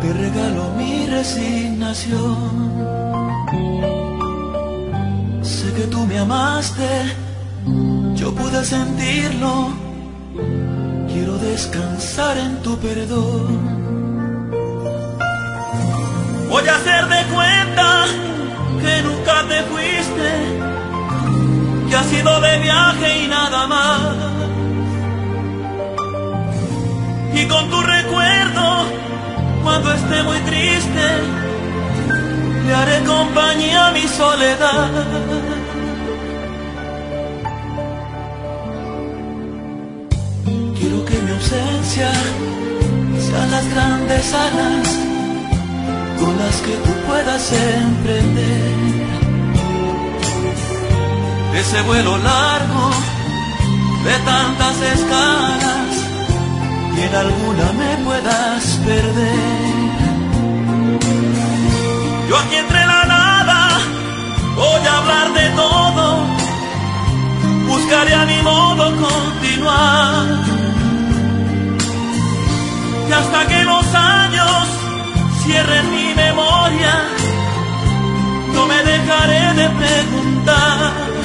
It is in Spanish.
te regalo mi resignación. Sé que tú me amaste, yo pude sentirlo. Quiero descansar en tu perdón. Voy a hacer de cuenta que nunca te fuiste, que has ido de viaje y nada más. Y con tu recuerdo, cuando esté muy triste, le haré compañía a mi soledad. Quiero que mi ausencia sean las grandes alas con las que tú puedas emprender ese vuelo largo de tantas escalas, y en alguna me puedas perder. Yo aquí entre la nada voy a hablar de todo, buscaré a mi modo continuar, y hasta que los años cierren mi memoria, no me dejaré de preguntar.